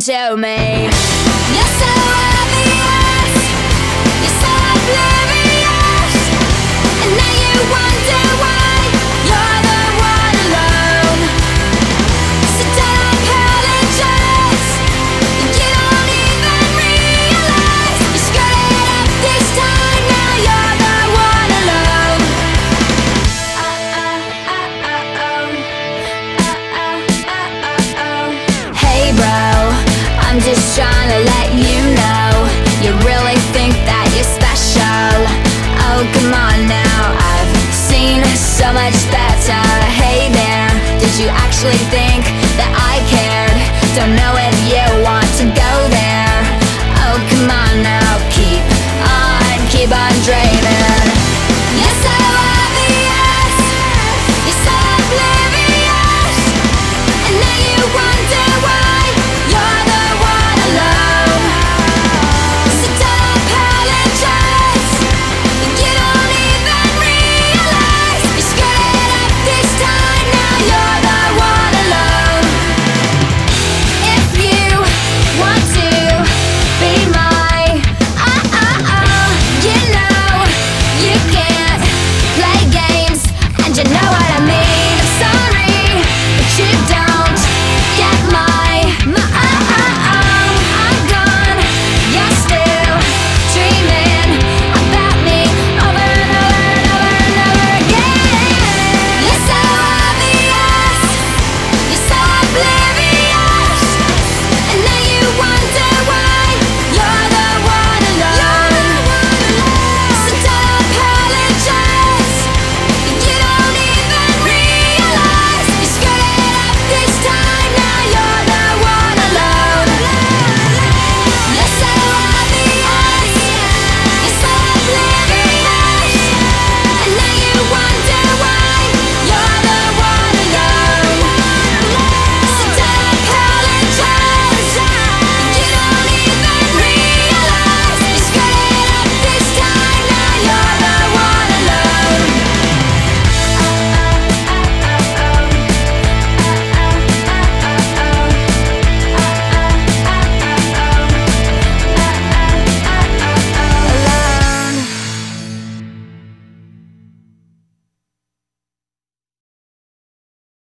to me. You're so obvious, you're so oblivious, and now you wonder why you're the one alone. So don't apologize, you don't even realize you screwed it up this time. Now you're the one alone. Hey bro, I'm just trying to let you know, you really think that you're special. Oh come on now, I've seen so much better. Hey there, did you actually think that I cared? Don't know if you want